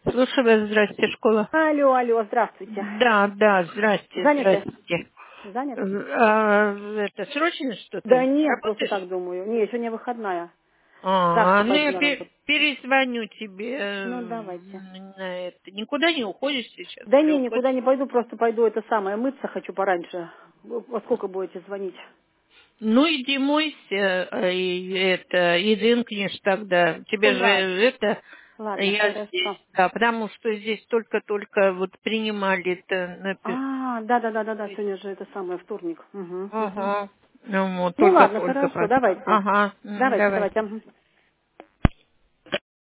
Слушаю вас, здрасте, школа. Алло, алло, здравствуйте. Да, здрасте, Заняты? здрасте. Заняты? Это срочно что-то Да или нет, просто работаешь? так думаю. Не, сегодня выходная. Завтра Ну пойду я на работу. перезвоню тебе Ну, давайте. на это. Никуда не уходишь сейчас Да или не, уходишь? никуда не пойду, просто пойду это самое, мыться хочу пораньше. Во сколько будете звонить? Ну иди мойся, и это, и дрынкнешь тогда. Тебе Ну, же ладно, это, ладно, я хорошо. здесь, да, потому что здесь только-только вот принимали это Да, сегодня же это самое, вторник. Угу. Ага. Ну вот, Ну, ладно, только-только хорошо, пошла. давайте. Ага, Давайте, давай. давайте. Мгм.